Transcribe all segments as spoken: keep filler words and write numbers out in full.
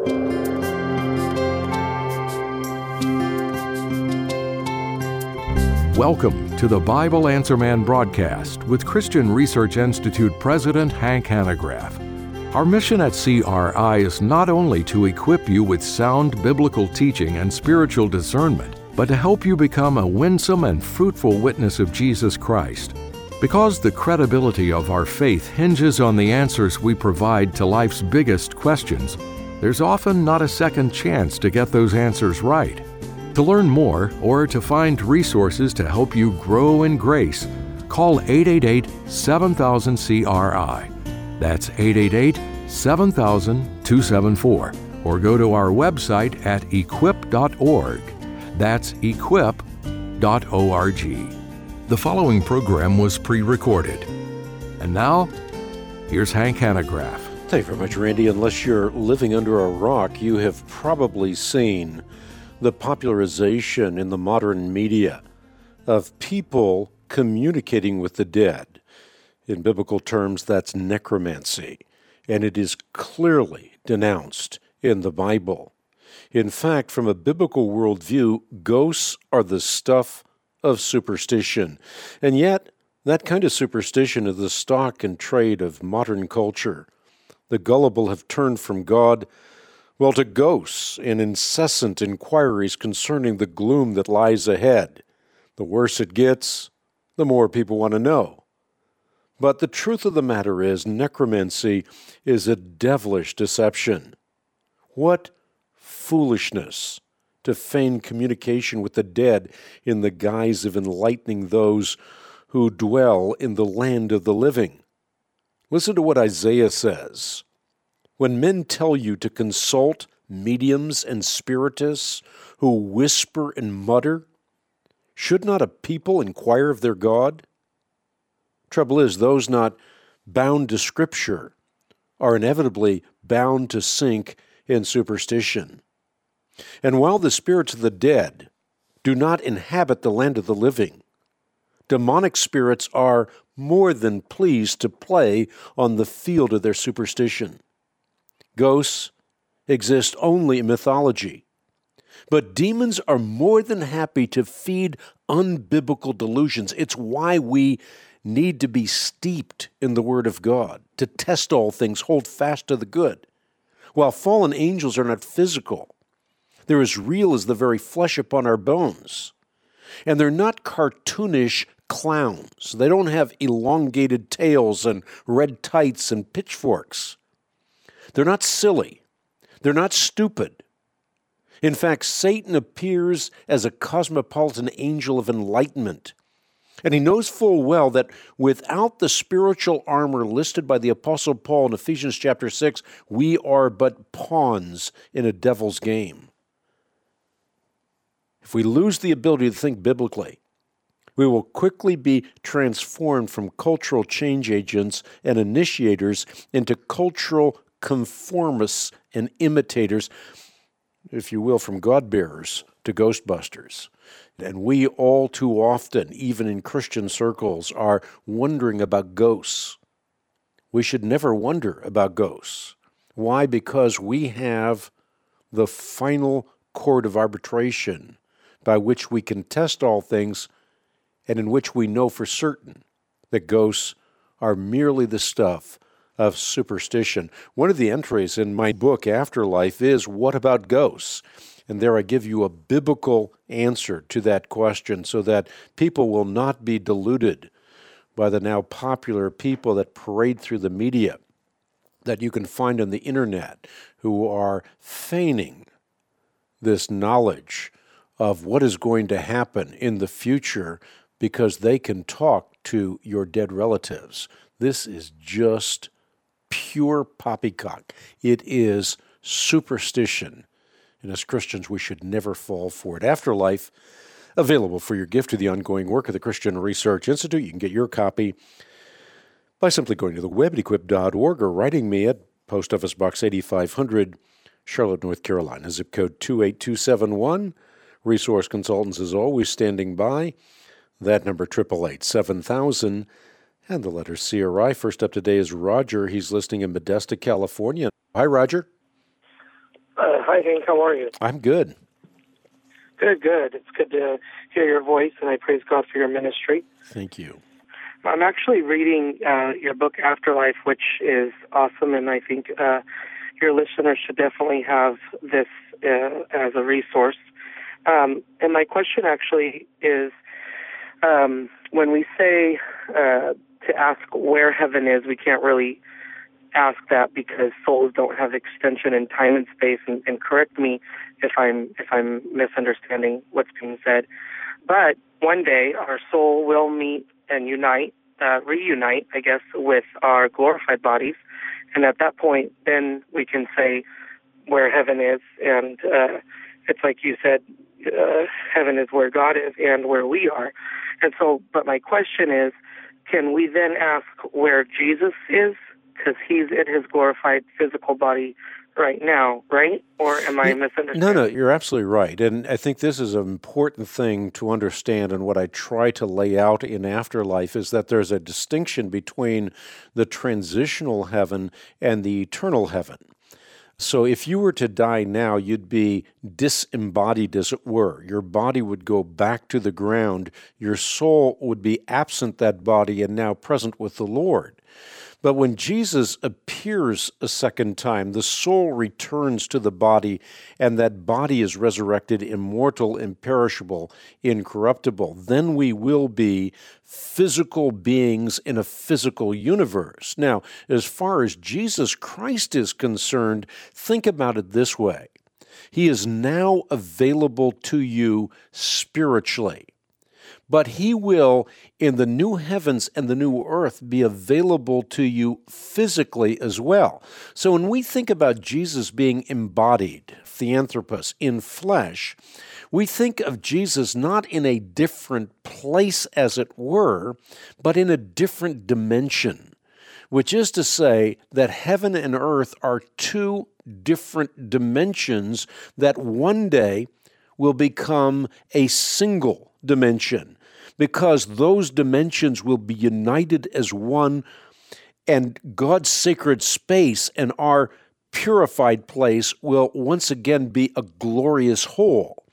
Welcome to the Bible Answer Man broadcast with Christian Research Institute President Hank Hanegraaff. Our mission at C R I is not only to equip you with sound biblical teaching and spiritual discernment, but to help you become a winsome and fruitful witness of Jesus Christ. Because the credibility of our faith hinges on the answers we provide to life's biggest questions, there's often not a second chance to get those answers right. To learn more or to find resources to help you grow in grace, call eight eight eight, seven thousand, C R I. That's eight eight eight, seven thousand, two seven four. Or go to our website at equip dot org. That's equip dot org. The following program was pre-recorded. And now, here's Hank Hanegraaff. Thank you very much, Randy. Unless you're living under a rock, you have probably seen the popularization in the modern media of people communicating with the dead. In biblical terms, that's necromancy, and it is clearly denounced in the Bible. In fact, from a biblical worldview, ghosts are the stuff of superstition, and yet that kind of superstition is the stock and trade of modern culture. The gullible have turned from God Well, to ghosts and incessant inquiries concerning the gloom that lies ahead. The worse it gets, the more people want to know. But the truth of the matter is, necromancy is a devilish deception. What foolishness to feign communication with the dead in the guise of enlightening those who dwell in the land of the living. Listen to what Isaiah says. When men tell you to consult mediums and spiritists who whisper and mutter, should not a people inquire of their God? Trouble is, those not bound to Scripture are inevitably bound to sink in superstition. And while the spirits of the dead do not inhabit the land of the living, demonic spirits are more than pleased to play on the field of their superstition. Ghosts exist only in mythology, but demons are more than happy to feed unbiblical delusions. It's why we need to be steeped in the Word of God, to test all things, hold fast to the good. While fallen angels are not physical, they're as real as the very flesh upon our bones. And they're not cartoonish clowns. They don't have elongated tails and red tights and pitchforks. They're not silly. They're not stupid. In fact, Satan appears as a cosmopolitan angel of enlightenment. And he knows full well that without the spiritual armor listed by the Apostle Paul in Ephesians chapter six, we are but pawns in a devil's game. If we lose the ability to think biblically, we will quickly be transformed from cultural change agents and initiators into cultural conformists and imitators, if you will, from God-bearers to Ghostbusters. And we all too often, even in Christian circles, are wondering about ghosts. We should never wonder about ghosts. Why? Because we have the final court of arbitration by which we can test all things and in which we know for certain that ghosts are merely the stuff of superstition. One of the entries in my book, Afterlife, is, what about ghosts? And there I give you a biblical answer to that question so that people will not be deluded by the now popular people that parade through the media that you can find on the internet who are feigning this knowledge of what is going to happen in the future because they can talk to your dead relatives. This is just pure poppycock. It is superstition. And as Christians, we should never fall for it. Afterlife, available for your gift to the ongoing work of the Christian Research Institute. You can get your copy by simply going to the web at equip dot org or writing me at Post Office Box eighty-five hundred, Charlotte, North Carolina, zip code two eight two seven one. Resource Consultants is always standing by. That number, eight eight eight, seven thousand, and the letter C R I. First up today is Roger. He's listening in Modesto, California. Hi, Roger. Uh, hi, Hank. How are you? I'm good. Good, good. It's good to hear your voice, and I praise God for your ministry. Thank you. I'm actually reading uh, your book, Afterlife, which is awesome, and I think uh, your listeners should definitely have this uh, as a resource. Um, and my question actually is, um, when we say uh, to ask where heaven is, we can't really ask that because souls don't have extension in time and space, and, and correct me if I'm if I'm misunderstanding what's being said. But one day our soul will meet and unite, uh, reunite, I guess, with our glorified bodies, and at that point, then we can say where heaven is, and uh, it's like you said, uh, heaven is where God is and where we are. And so, but my question is, can we then ask where Jesus is? Because he's in his glorified physical body right now, right? Or am I misunderstanding? No, no, you're absolutely right. And I think this is an important thing to understand, and what I try to lay out in Afterlife is that there's a distinction between the transitional heaven and the eternal heaven. So if you were to die now, you'd be disembodied, as it were. Your body would go back to the ground. Your soul would be absent that body and now present with the Lord. But when Jesus appears a second time, the soul returns to the body, and that body is resurrected, immortal, imperishable, incorruptible. Then we will be physical beings in a physical universe. Now, as far as Jesus Christ is concerned, think about it this way. He is now available to you spiritually. But he will, in the new heavens and the new earth, be available to you physically as well. So when we think about Jesus being embodied, theanthropos, in flesh, we think of Jesus not in a different place, as it were, but in a different dimension, which is to say that heaven and earth are two different dimensions that one day will become a single dimension, because those dimensions will be united as one, and God's sacred space and our purified place will once again be a glorious whole.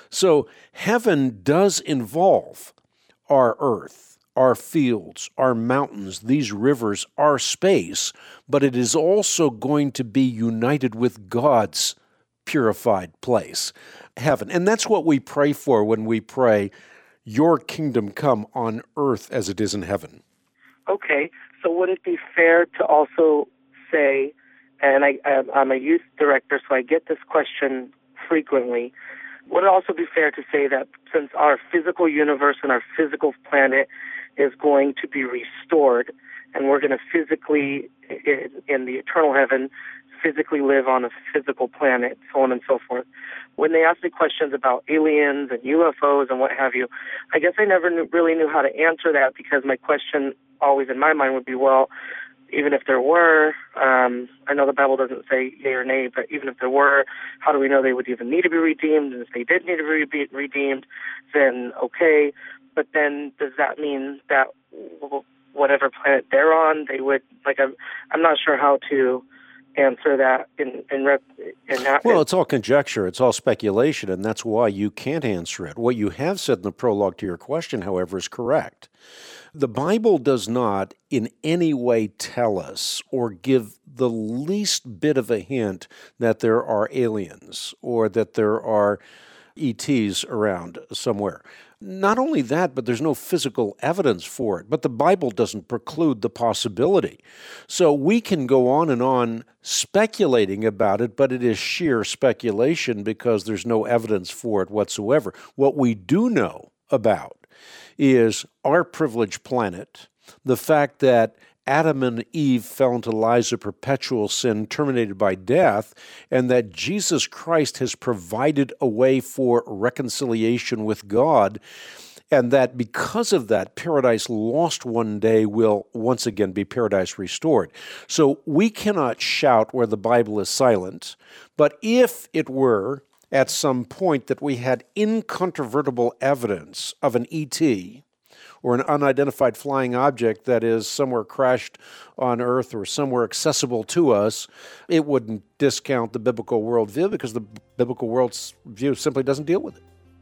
So heaven does involve our earth, our fields, our mountains, these rivers, our space, but it is also going to be united with God's purified place, heaven. And that's what we pray for when we pray, your kingdom come on earth as it is in heaven. Okay, so would it be fair to also say, and I, I'm a youth director, so I get this question frequently, would it also be fair to say that since our physical universe and our physical planet is going to be restored, and we're going to physically, in, in the eternal heaven, physically live on a physical planet, so on and so forth. When they ask me questions about aliens and U F Os and what have you, I guess I never knew, really knew how to answer that, because my question always in my mind would be, well, even if there were, um, I know the Bible doesn't say yea or nay, but even if there were, how do we know they would even need to be redeemed? And if they did need to be redeemed, then okay. But then does that mean that whatever planet they're on, they would, like, I'm, I'm not sure how to answer that in in, rep, in that. Well, it's all conjecture, it's all speculation, and that's why you can't answer it. What you have said in the prologue to your question, however, is correct. The Bible does not in any way tell us or give the least bit of a hint that there are aliens or that there are E Ts around somewhere. Not only that, but there's no physical evidence for it. But the Bible doesn't preclude the possibility. So we can go on and on speculating about it, but it is sheer speculation because there's no evidence for it whatsoever. What we do know about is our privileged planet, the fact that Adam and Eve fell into lives of perpetual sin terminated by death, and that Jesus Christ has provided a way for reconciliation with God, and that because of that, paradise lost one day will once again be paradise restored. So we cannot shout where the Bible is silent, but if it were at some point that we had incontrovertible evidence of an E T or an unidentified flying object that is somewhere crashed on Earth or somewhere accessible to us, it wouldn't discount the biblical worldview because the biblical worldview simply doesn't deal with it.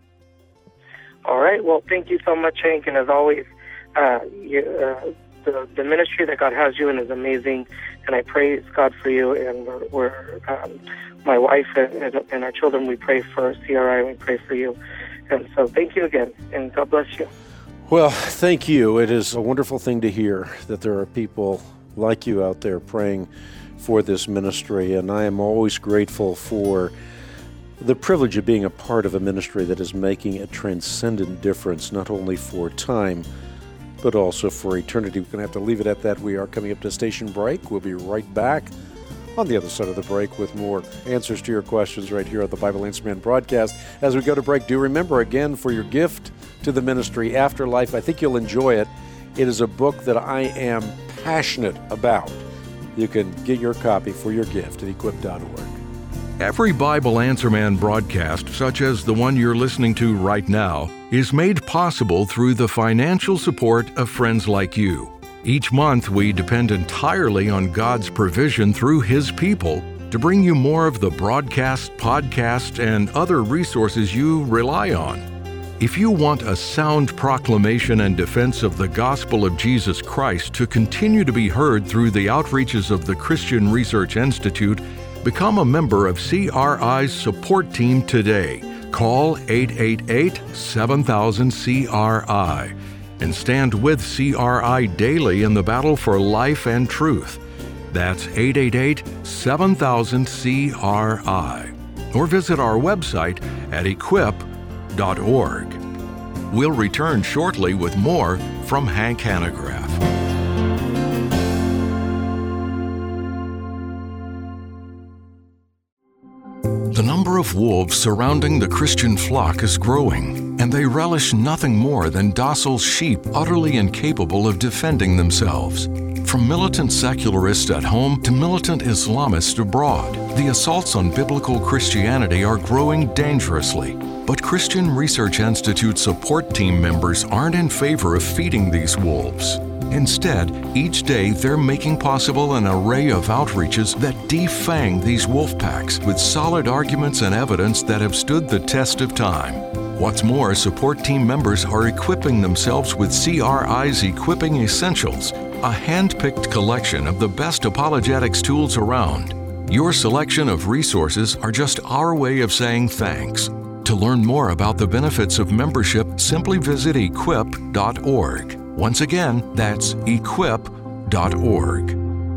All right. Well, thank you so much, Hank. And as always, uh, you, uh, the, the ministry that God has you in is amazing. And I praise God for you. And we're, we're um, my wife and, and our children, we pray for C R I and we pray for you. And so thank you again. And God bless you. Well, thank you. It is a wonderful thing to hear that there are people like you out there praying for this ministry. And I am always grateful for the privilege of being a part of a ministry that is making a transcendent difference, not only for time, but also for eternity. We're going to have to leave it at that. We are coming up to station break. We'll be right back on the other side of the break with more answers to your questions right here at the Bible Answer Man broadcast. As we go to break, do remember again for your gift to the ministry, Afterlife. I think you'll enjoy it. It is a book that I am passionate about. You can get your copy for your gift at equip dot org. Every Bible Answer Man broadcast, such as the one you're listening to right now, is made possible through the financial support of friends like you. Each month, we depend entirely on God's provision through His people to bring you more of the broadcast, podcast, and other resources you rely on. If you want a sound proclamation and defense of the gospel of Jesus Christ to continue to be heard through the outreaches of the Christian Research Institute, become a member of C R I's support team today. Call eight eight eight, seven thousand, C R I and stand with C R I daily in the battle for life and truth. That's eight eight eight, seven thousand, C R I. Or visit our website at equip dot org. We'll return shortly with more from Hank Hanegraaff. The number of wolves surrounding the Christian flock is growing, and they relish nothing more than docile sheep utterly incapable of defending themselves. From militant secularists at home to militant Islamists abroad, the assaults on biblical Christianity are growing dangerously. But Christian Research Institute support team members aren't in favor of feeding these wolves. Instead, each day they're making possible an array of outreaches that defang these wolf packs with solid arguments and evidence that have stood the test of time. What's more, support team members are equipping themselves with C R I's Equipping Essentials, a hand-picked collection of the best apologetics tools around. Your selection of resources are just our way of saying thanks. To learn more about the benefits of membership, simply visit equip dot org. Once again, that's equip dot org.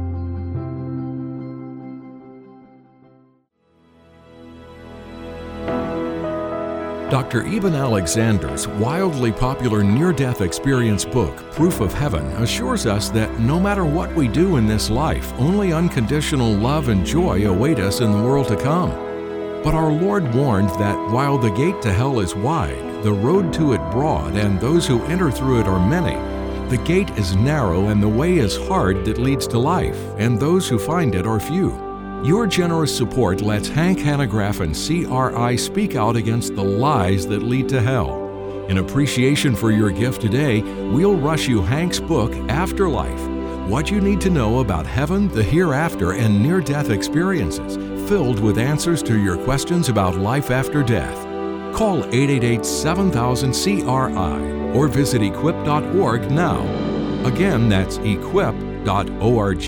Doctor Eben Alexander's wildly popular near-death experience book, Proof of Heaven, assures us that no matter what we do in this life, only unconditional love and joy await us in the world to come. But our Lord warned that while the gate to hell is wide, the road to it broad, and those who enter through it are many, the gate is narrow and the way is hard that leads to life, and those who find it are few. Your generous support lets Hank Hanegraaff and C R I speak out against the lies that lead to hell. In appreciation for your gift today, we'll rush you Hank's book, Afterlife, What You Need to Know About Heaven, the Hereafter, and Near-Death Experiences, filled with answers to your questions about life after death. Call eight eight eight, seven thousand, C R I or visit equip dot org now. Again, that's equip dot org.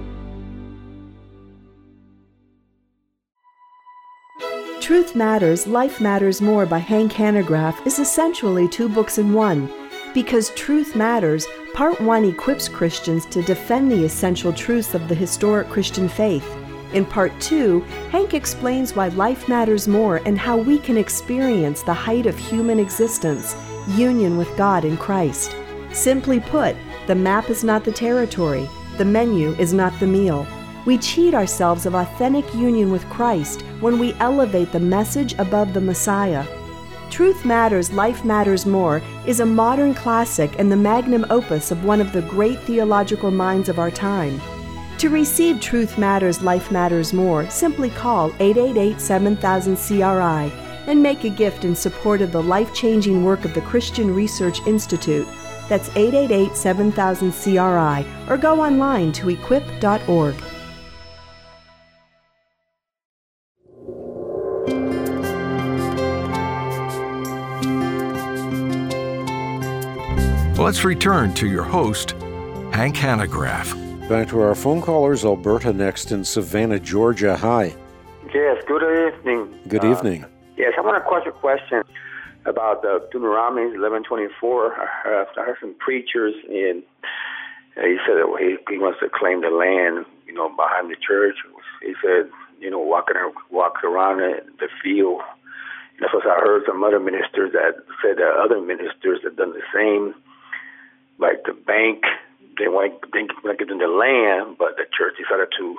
Truth Matters, Life Matters More by Hank Hanegraaff is essentially two books in one, because Truth Matters, Part one equips Christians to defend the essential truths of the historic Christian faith. In Part two, Hank explains why life matters more and how we can experience the height of human existence, union with God in Christ. Simply put, the map is not the territory, the menu is not the meal. We cheat ourselves of authentic union with Christ when we elevate the message above the Messiah. Truth Matters, Life Matters More is a modern classic and the magnum opus of one of the great theological minds of our time. To receive Truth Matters, Life Matters More, simply call eight eight eight, seven thousand, C R I and make a gift in support of the life-changing work of the Christian Research Institute. That's eight eight eight, seven thousand, C R I, or go online to equip dot org. Let's return to your host, Hank Hanegraaff. Back to our phone callers. Alberta next in Savannah, Georgia. Hi. Yes, good evening. Good evening. Uh, yes, I want to ask a question about the Deuteronomy eleven twenty-four. I heard, I heard some preachers, and uh, he said that he, he wants to claim the land, you know, behind the church. He said, you know, walking walk around the field. And that's what I heard some other ministers that said that other ministers have done the same. Like the bank, they want to give them the land, but the church decided to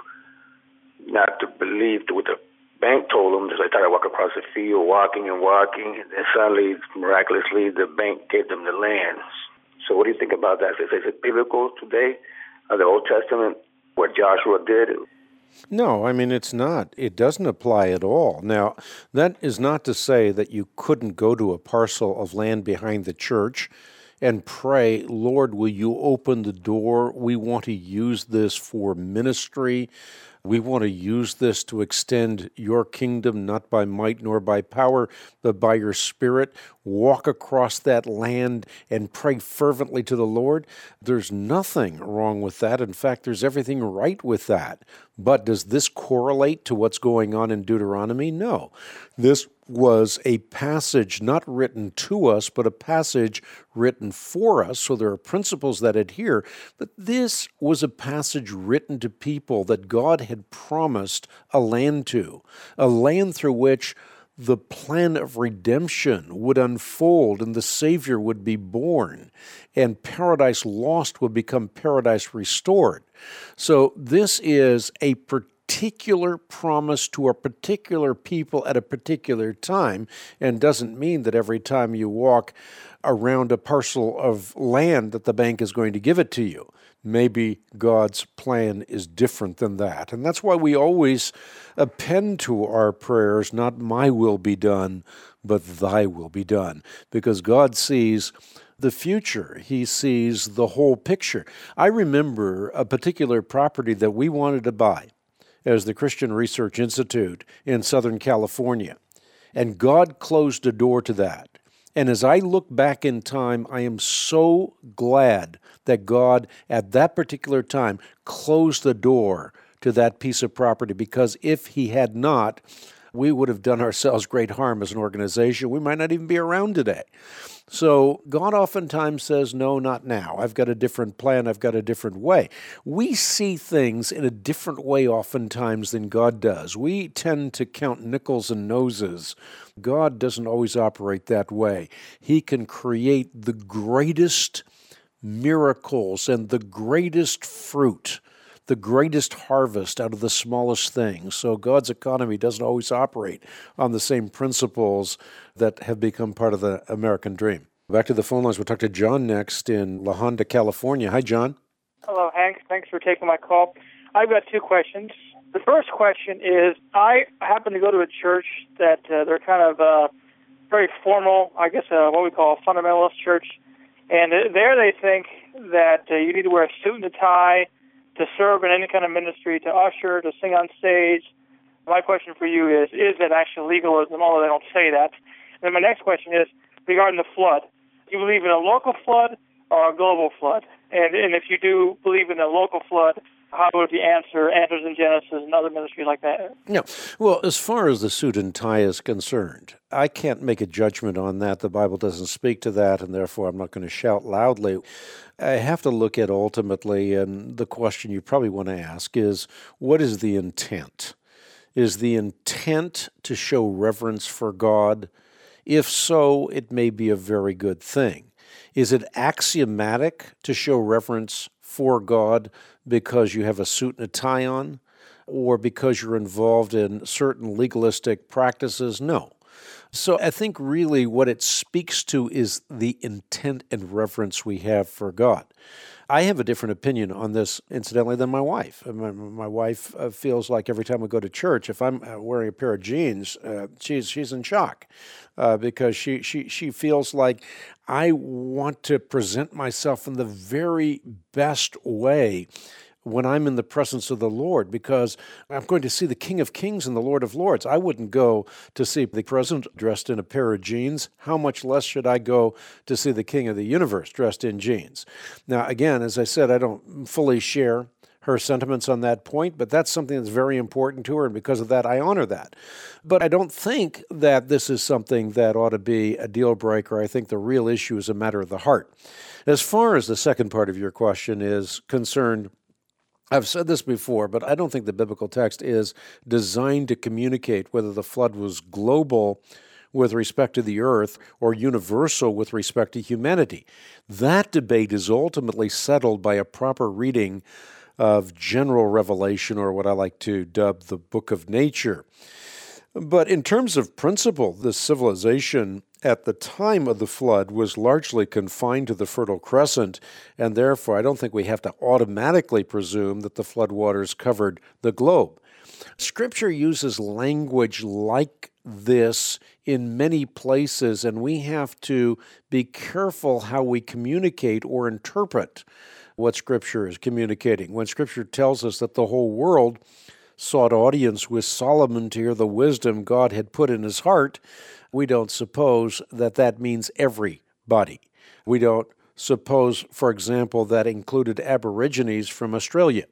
not to believe what the bank told them. So they tried to walk across the field, walking and walking, and then suddenly, miraculously, the bank gave them the land. So what do you think about that? Is it biblical today, of the Old Testament, what Joshua did? No, I mean, it's not. It doesn't apply at all. Now, that is not to say that you couldn't go to a parcel of land behind the church and pray, Lord, will you open the door? We want to use this for ministry. We want to use this to extend your kingdom, not by might nor by power, but by your Spirit. Walk across that land and pray fervently to the Lord. There's nothing wrong with that. In fact, there's everything right with that. But does this correlate to what's going on in Deuteronomy? No. This was a passage not written to us, but a passage written for us, so there are principles that adhere. But this was a passage written to people that God had promised a land to, a land through which the plan of redemption would unfold and the Savior would be born, and paradise lost would become paradise restored. So this is a particular particular promise to a particular people at a particular time, and doesn't mean that every time you walk around a parcel of land that the bank is going to give it to you. Maybe God's plan is different than that. And that's why we always append to our prayers, not my will be done, but thy will be done. Because God sees the future. He sees the whole picture. I remember a particular property that we wanted to buy as the Christian Research Institute in Southern California. And God closed a door to that. And as I look back in time, I am so glad that God, at that particular time, closed the door to that piece of property, because if He had not, we would have done ourselves great harm as an organization. We might not even be around today. So God oftentimes says, no, not now. I've got a different plan. I've got a different way. We see things in a different way oftentimes than God does. We tend to count nickels and noses. God doesn't always operate that way. He can create the greatest miracles and the greatest fruit, the greatest harvest out of the smallest things. So God's economy doesn't always operate on the same principles that have become part of the American dream. Back to the phone lines. We'll talk to John next in La Honda, California. Hi, John. Hello, Hank. Thanks for taking my call. I've got two questions. The first question is, I happen to go to a church that uh, they're kind of uh, very formal, I guess uh, what we call a fundamentalist church. And there they think that uh, you need to wear a suit and a tie to serve in any kind of ministry, to usher, to sing on stage. My question for you is, is it actually legalism, although they don't say that? And then my next question is, regarding the flood, do you believe in a local flood or a global flood? And, and if you do believe in a local flood, how would you answer Answers in Genesis and other ministries like that? Yeah. Well, as far as the suit and tie is concerned, I can't make a judgment on that. The Bible doesn't speak to that, and therefore I'm not going to shout loudly. I have to look at ultimately, and the question you probably want to ask is, what is the intent? Is the intent to show reverence for God? If so, it may be a very good thing. Is it axiomatic to show reverence for God because you have a suit and a tie on, or because you're involved in certain legalistic practices? No. So I think really what it speaks to is the intent and reverence we have for God. I have a different opinion on this, incidentally, than my wife. My, my wife uh, feels like every time we go to church, if I'm uh, wearing a pair of jeans, uh, she's she's in shock uh, because she, she, she feels like I want to present myself in the very best way when I'm in the presence of the Lord, because I'm going to see the King of Kings and the Lord of Lords. I wouldn't go to see the president dressed in a pair of jeans. How much less should I go to see the King of the universe dressed in jeans? Now, again, as I said, I don't fully share her sentiments on that point, but that's something that's very important to her, and because of that, I honor that. But I don't think that this is something that ought to be a deal breaker. I think the real issue is a matter of the heart. As far as the second part of your question is concerned, I've said this before, but I don't think the biblical text is designed to communicate whether the flood was global with respect to the earth or universal with respect to humanity. That debate is ultimately settled by a proper reading of general revelation, or what I like to dub the book of nature. But in terms of principle, the civilization at the time of the flood was largely confined to the Fertile Crescent, and therefore I don't think we have to automatically presume that the floodwaters covered the globe. Scripture uses language like this in many places, and we have to be careful how we communicate or interpret what Scripture is communicating. When Scripture tells us that the whole world sought audience with Solomon to hear the wisdom God had put in his heart, we don't suppose that that means everybody. We don't suppose, for example, that included Aborigines from Australia.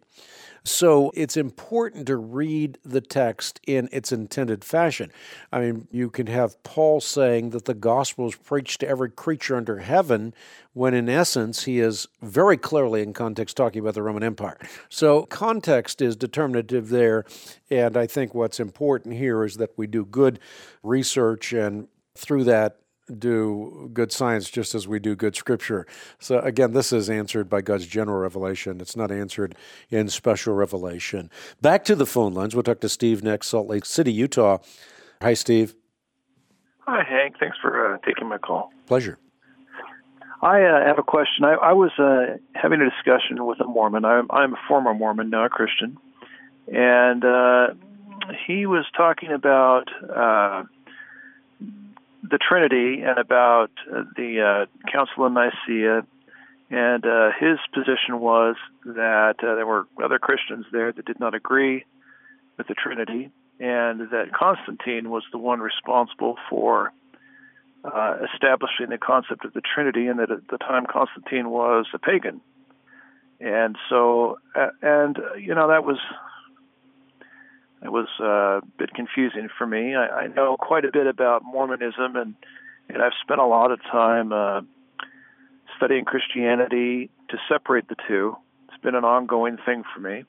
So it's important to read the text in its intended fashion. I mean, you can have Paul saying that the gospel is preached to every creature under heaven, when in essence he is very clearly in context talking about the Roman Empire. So context is determinative there, and I think what's important here is that we do good research and through that do good science just as we do good scripture. So again, this is answered by God's general revelation. It's not answered in special revelation. Back to the phone lines. We'll talk to Steve next, Salt Lake City, Utah. Hi, Steve. Hi, Hank. Thanks for uh, taking my call. Pleasure. I uh, have a question. I, I was uh, having a discussion with a Mormon. I'm, I'm a former Mormon, now a Christian. And uh, he was talking about uh, the Trinity and about uh, the uh, Council of Nicaea, and uh, his position was that uh, there were other Christians there that did not agree with the Trinity, and that Constantine was the one responsible for uh, establishing the concept of the Trinity, and that at the time Constantine was a pagan. And so, uh, and uh, you know, that was It was uh, a bit confusing for me. I, I know quite a bit about Mormonism, and, and I've spent a lot of time uh, studying Christianity to separate the two. It's been an ongoing thing for me.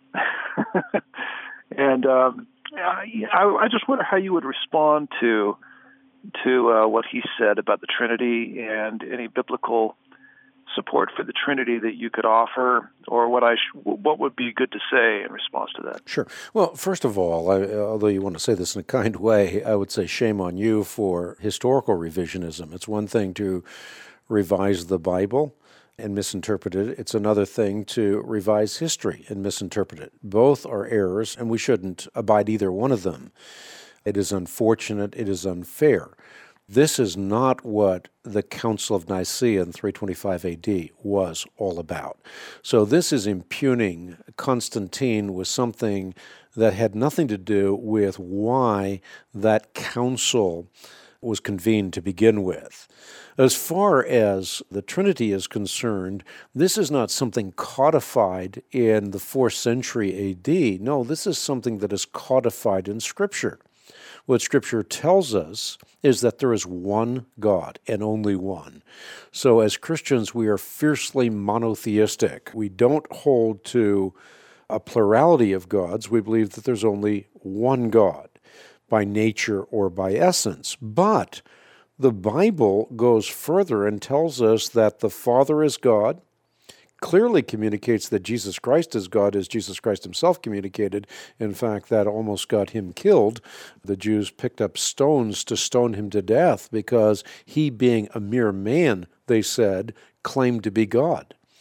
and um, I, I just wonder how you would respond to to uh, what he said about the Trinity and any biblical support for the Trinity that you could offer, or what I sh- what would be good to say in response to that? Sure. Well, first of all, I, although you want to say this in a kind way, I would say shame on you for historical revisionism. It's one thing to revise the Bible and misinterpret it. It's another thing to revise history and misinterpret it. Both are errors, and we shouldn't abide either one of them. It is unfortunate. It is unfair. This is not what the Council of Nicaea in three twenty-five A D was all about. So this is impugning Constantine with something that had nothing to do with why that council was convened to begin with. As far as the Trinity is concerned, this is not something codified in the fourth century A D. No, this is something that is codified in Scripture. What Scripture tells us is that there is one God and only one. So as Christians, we are fiercely monotheistic. We don't hold to a plurality of gods. We believe that there's only one God by nature or by essence. But the Bible goes further and tells us that the Father is God, clearly communicates that Jesus Christ is God, as Jesus Christ himself communicated. In fact, that almost got him killed. The Jews picked up stones to stone him to death because he, being a mere man, they said, claimed to be God.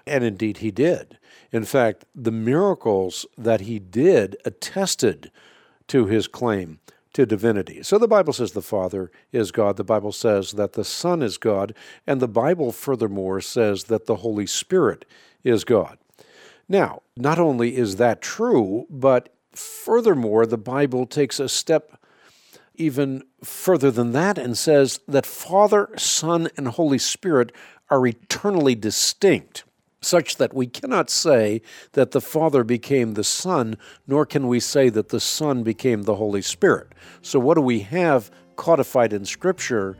And indeed he did. In fact, the miracles that he did attested to his claim to divinity. So the Bible says the Father is God. The Bible says that the Son is God. And the Bible furthermore says that the Holy Spirit is God. Now, not only is that true, but furthermore, the Bible takes a step even further than that and says that Father, Son, and Holy Spirit are eternally distinct, such that we cannot say that the Father became the Son, nor can we say that the Son became the Holy Spirit. So what do we have codified in Scripture?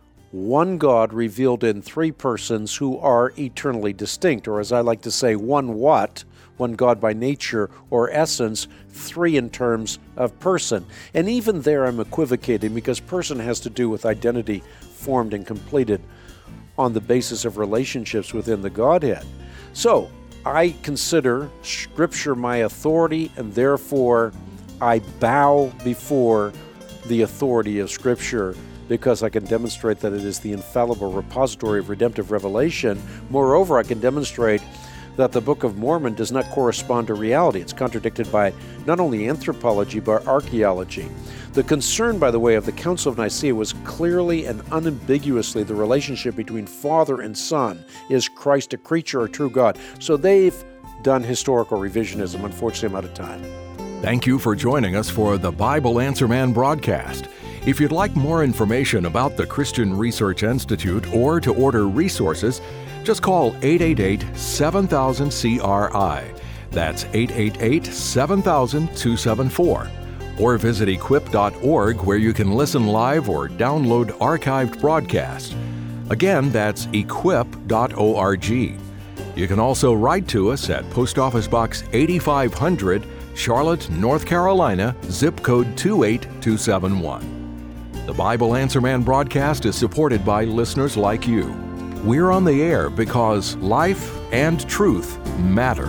One God revealed in three persons who are eternally distinct, or as I like to say, one what? One God by nature or essence, three in terms of person. And even there I'm equivocating because person has to do with identity formed and completed on the basis of relationships within the Godhead. So I consider Scripture my authority, and therefore I bow before the authority of Scripture because I can demonstrate that it is the infallible repository of redemptive revelation. Moreover, I can demonstrate that the Book of Mormon does not correspond to reality. It's contradicted by not only anthropology, but archaeology. The concern, by the way, of the Council of Nicaea was clearly and unambiguously the relationship between Father and Son. Is Christ a creature or true God? So they've done historical revisionism. Unfortunately, I'm out of time. Thank you for joining us for the Bible Answer Man broadcast. If you'd like more information about the Christian Research Institute or to order resources, just call eight eight eight, seven thousand, C R I. That's eight eight eight, seven thousand, two seven four. Or visit equip dot org where you can listen live or download archived broadcasts. Again, that's equip dot org. You can also write to us at Post Office Box eighty-five hundred, Charlotte, North Carolina, zip code two eight two seven one. The Bible Answer Man broadcast is supported by listeners like you. We're on the air because life and truth matter.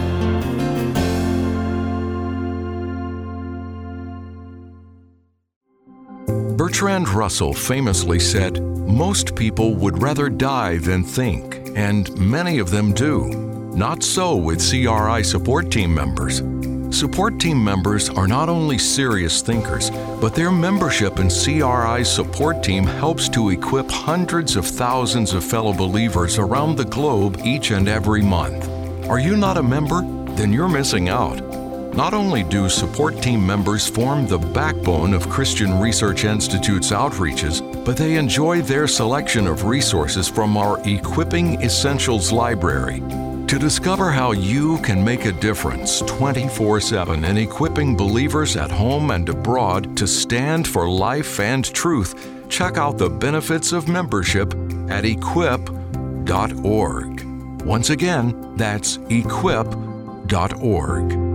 Bertrand Russell famously said, "Most people would rather die than think, and many of them do. Not so with C R I support team members. Support team members are not only serious thinkers, but their membership in C R I's support team helps to equip hundreds of thousands of fellow believers around the globe each and every month. Are you not a member? Then you're missing out. Not only do support team members form the backbone of Christian Research Institute's outreaches, but they enjoy their selection of resources from our Equipping Essentials library. To discover how you can make a difference twenty-four seven in equipping believers at home and abroad to stand for life and truth, check out the benefits of membership at equip dot org. Once again, that's equip dot org.